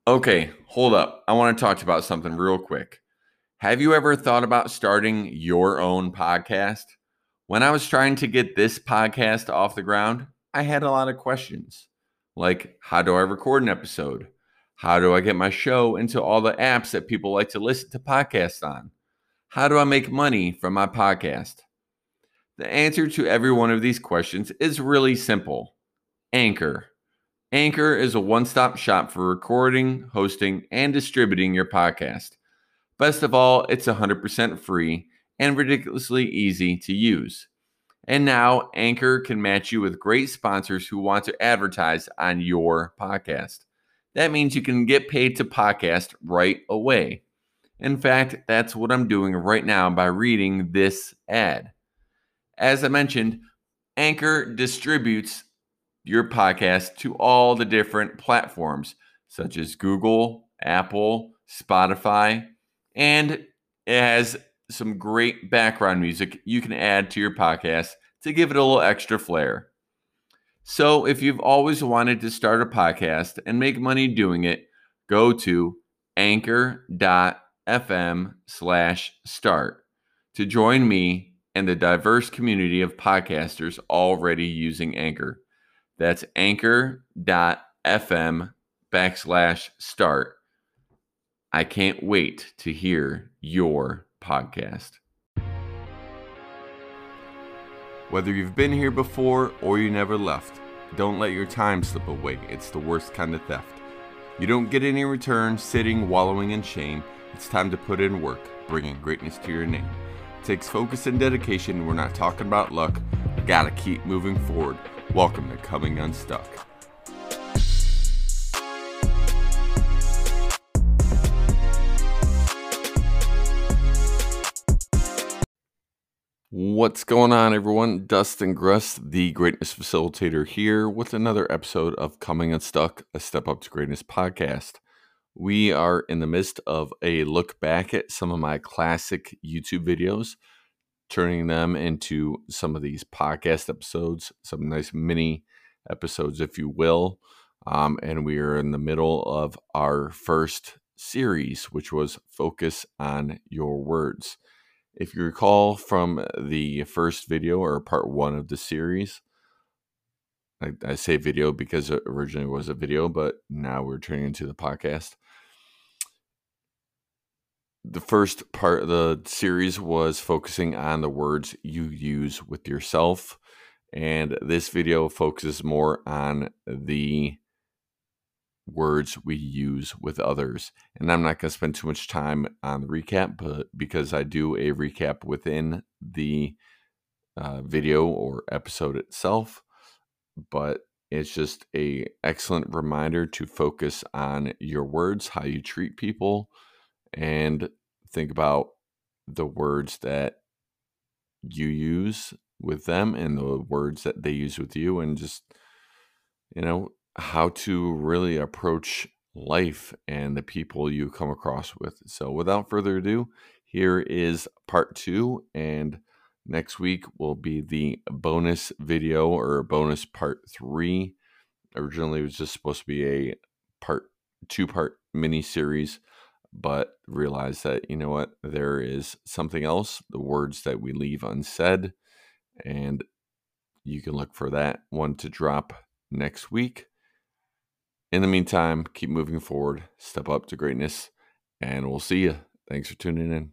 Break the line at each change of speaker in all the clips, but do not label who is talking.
Okay, hold up. I want to talk about something real quick. Have you ever thought about starting your own podcast? When I was trying to get this podcast off the ground, I had a lot of questions. Like, how do I record an episode? How do I get my show into all the apps that people like to listen to podcasts on? How do I make money from my podcast? The answer to every one of these questions is really simple. Anchor. Anchor is a one-stop shop for recording, hosting, and distributing your podcast. Best of all, it's 100% free and ridiculously easy to use. And now, Anchor can match you with great sponsors who want to advertise on your podcast. That means you can get paid to podcast right away. In fact, that's what I'm doing right now by reading this ad. As I mentioned, Anchor distributes your podcast to all the different platforms such as Google, Apple, Spotify, and it has some great background music you can add to your podcast to give it a little extra flair. So if you've always wanted to start a podcast and make money doing it, go to anchor.fm/start to join me and the diverse community of podcasters already using Anchor. That's anchor.fm/start. I can't wait to hear your podcast. Whether you've been here before or you never left, don't let your time slip away. It's the worst kind of theft. You don't get any return sitting, wallowing in shame. It's time to put in work, bringing greatness to your name. It takes focus and dedication. We're not talking about luck. You gotta keep moving forward. Welcome to Coming Unstuck. What's going on, everyone? Dustin Gruss, the Greatness Facilitator, here with another episode of Coming Unstuck, a Step Up to Greatness podcast. We are in the midst of a look back at some of my classic YouTube videos, turning them into some of these podcast episodes, some nice mini episodes, if you will. And we are in the middle of our first series, which was Focus on Your Words. If you recall from the first video or part one of the series, I say video because it originally was a video, but now we're turning into the podcast. The first part of the series was focusing on the words you use with yourself. And this video focuses more on the words we use with others. And I'm not going to spend too much time on the recap, but because I do a recap within the video or episode itself, but it's just an excellent reminder to focus on your words, how you treat people, and think about the words that you use with them and the words that they use with you, and just, how to really approach life and the people you come across with. So without further ado, here is part 2, and next week will be the bonus video or bonus part 3. Originally, it was just supposed to be a two-part mini series, but realized that, there is something else, the words that we leave unsaid, and you can look for that one to drop next week. In the meantime, keep moving forward, step up to greatness, and we'll see you. Thanks for tuning in.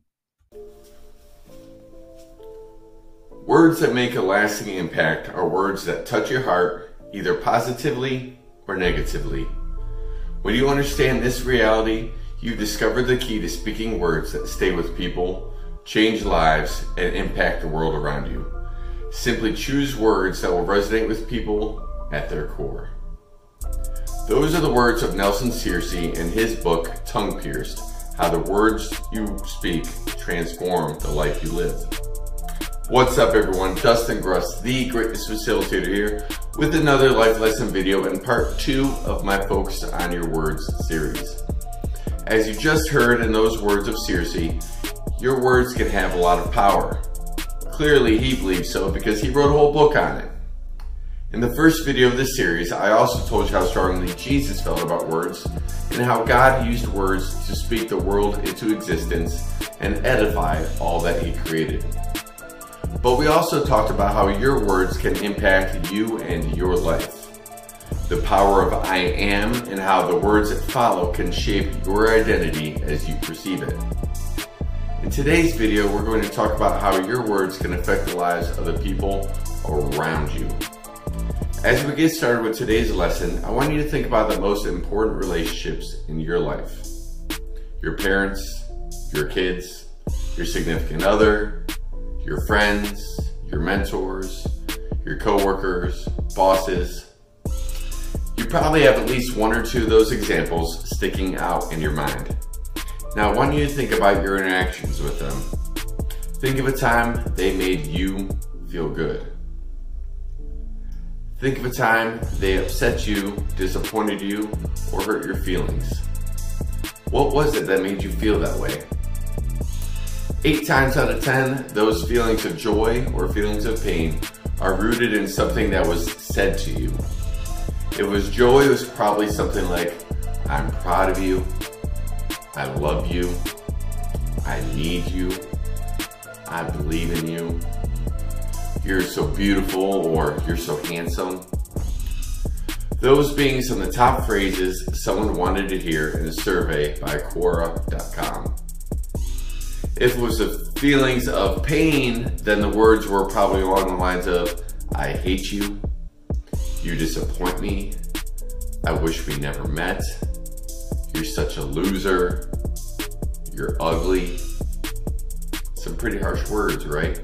Words that make a lasting impact are words that touch your heart, either positively or negatively. When you understand this reality, you've discovered the key to speaking words that stay with people, change lives, and impact the world around you. Simply choose words that will resonate with people at their core. Those are the words of Nelson Searcy in his book, Tongue Pierced, How the Words You Speak Transform the Life You Live. What's up, everyone? Dustin Gruss, the Greatness Facilitator, here with another life lesson video and part 2 of my Focus on Your Words series. As you just heard in those words of Searcy, your words can have a lot of power. Clearly, he believes so because he wrote a whole book on it. In the first video of this series, I also told you how strongly Jesus felt about words and how God used words to speak the world into existence and edify all that He created. But we also talked about how your words can impact you and your life. The power of I am and how the words that follow can shape your identity as you perceive it. In today's video, we're going to talk about how your words can affect the lives of the people around you. As we get started with today's lesson, I want you to think about the most important relationships in your life. Your parents, your kids, your significant other, your friends, your mentors, your coworkers, bosses. You probably have at least one or two of those examples sticking out in your mind. Now I want you to think about your interactions with them. Think of a time they made you feel good. Think of a time they upset you, disappointed you, or hurt your feelings. What was it that made you feel that way? 8 times out of 10, those feelings of joy or feelings of pain are rooted in something that was said to you. If it was joy, it was probably something like, I'm proud of you, I love you, I need you, I believe in you, you're so beautiful, or you're so handsome. Those being some of the top phrases someone wanted to hear in a survey by Quora.com. If it was the feelings of pain, then the words were probably along the lines of, I hate you, you disappoint me, I wish we never met, you're such a loser, you're ugly. Some pretty harsh words, right?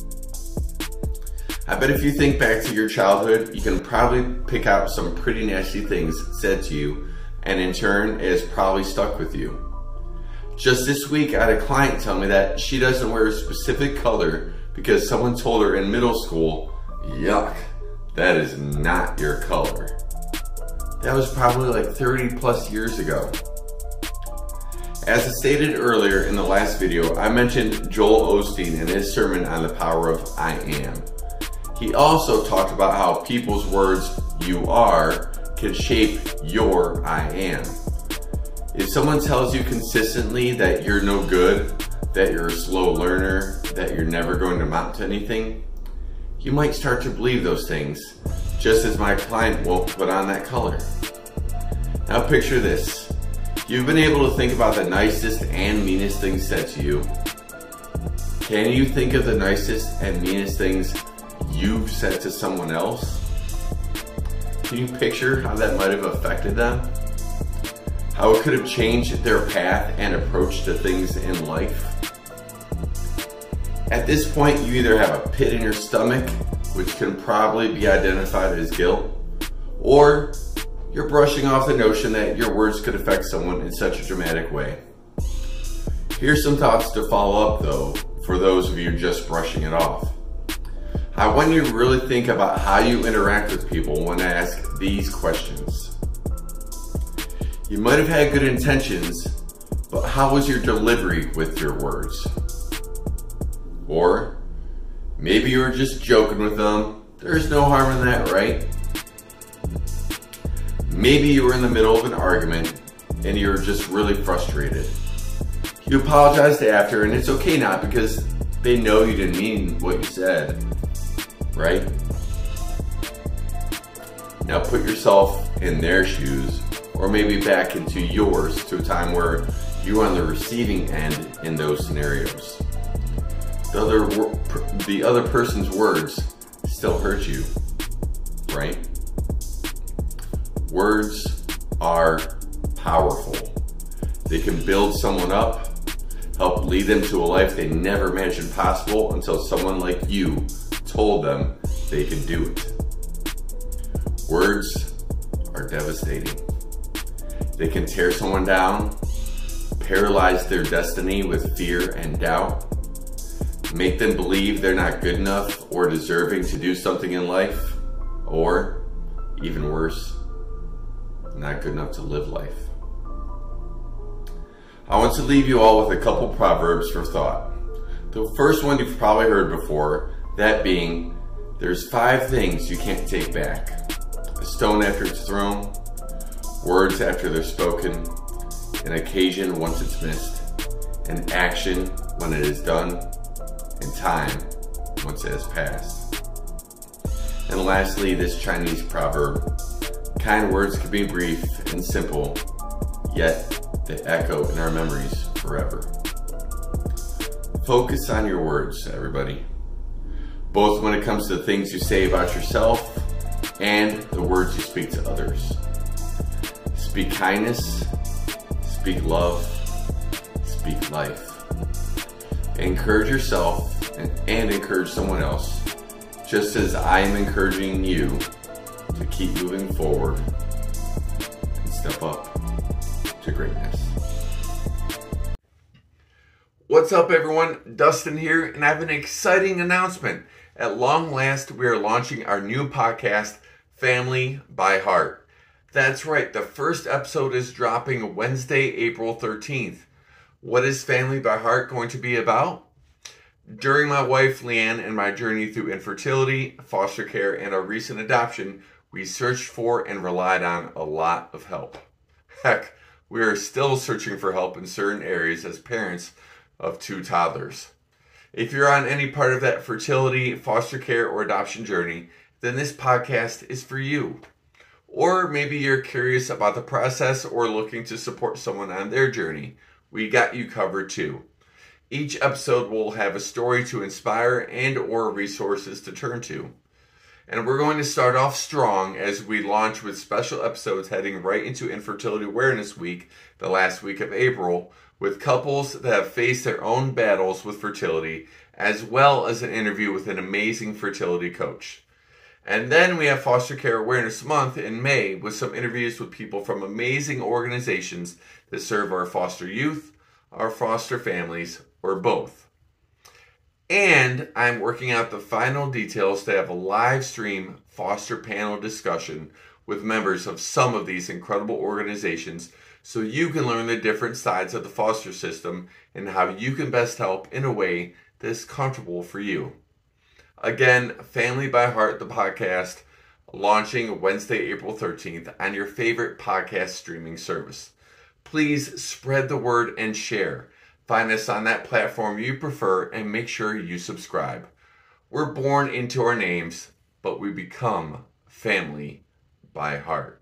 I bet if you think back to your childhood, you can probably pick out some pretty nasty things said to you, and in turn, it has probably stuck with you. Just this week, I had a client tell me that she doesn't wear a specific color because someone told her in middle school, yuck, that is not your color. That was probably like 30 plus years ago. As I stated earlier in the last video, I mentioned Joel Osteen in his sermon on the power of I am. He also talked about how people's words, you are, can shape your I am. If someone tells you consistently that you're no good, that you're a slow learner, that you're never going to amount to anything, you might start to believe those things, just as my client won't put on that color. Now picture this. You've been able to think about the nicest and meanest things said to you. Can you think of the nicest and meanest things you've said to someone else? Can you picture how that might have affected them? How it could have changed their path and approach to things in life? At this point, you either have a pit in your stomach, which can probably be identified as guilt, or you're brushing off the notion that your words could affect someone in such a dramatic way. Here's some thoughts to follow up though, for those of you just brushing it off. I want you to really think about how you interact with people when I ask these questions. You might have had good intentions, but how was your delivery with your words? Or maybe you were just joking with them. There's no harm in that, right? Maybe you were in the middle of an argument and you were just really frustrated. You apologized after, and it's okay now because they know you didn't mean what you said, right? Now put yourself in their shoes, or maybe back into yours, to a time where you were on the receiving end in those scenarios. The other person's words still hurt you, right? Words are powerful. They can build someone up, help lead them to a life they never imagined possible until someone like you told them they could do it. Words are devastating. They can tear someone down, paralyze their destiny with fear and doubt, make them believe they're not good enough or deserving to do something in life, or even worse, not good enough to live life. I want to leave you all with a couple proverbs for thought. The first one you've probably heard before, that being, There's 5 things you can't take back. A stone after it's thrown, words after they're spoken, an occasion once it's missed, an action when it is done, and time once it has passed. And lastly, this Chinese proverb, kind words can be brief and simple, yet they echo in our memories forever. Focus on your words, everybody. Both when it comes to the things you say about yourself and the words you speak to others. Speak kindness, speak love, speak life. Encourage yourself and encourage someone else, just as I am encouraging you to keep moving forward and step up to greatness. What's up, everyone? Dustin here, and I have an exciting announcement. At long last, we are launching our new podcast, Family by Heart. That's right, the first episode is dropping Wednesday, April 13th. What is Family by Heart going to be about? During my wife Leanne and my journey through infertility, foster care, and our recent adoption, we searched for and relied on a lot of help. Heck, we are still searching for help in certain areas as parents of 2 toddlers. If you're on any part of that fertility, foster care, or adoption journey, then this podcast is for you. Or maybe you're curious about the process or looking to support someone on their journey. We got you covered too. Each episode will have a story to inspire and or resources to turn to. And we're going to start off strong as we launch with special episodes heading right into Infertility Awareness Week, the last week of April, with couples that have faced their own battles with fertility, as well as an interview with an amazing fertility coach. And then we have Foster Care Awareness Month in May with some interviews with people from amazing organizations that serve our foster youth, our foster families, or both. And I'm working out the final details to have a live stream foster panel discussion with members of some of these incredible organizations so you can learn the different sides of the foster system and how you can best help in a way that's comfortable for you. Again, Family by Heart, the podcast, launching Wednesday, April 13th on your favorite podcast streaming service. Please spread the word and share. Find us on that platform you prefer and make sure you subscribe. We're born into our names, but we become family by heart.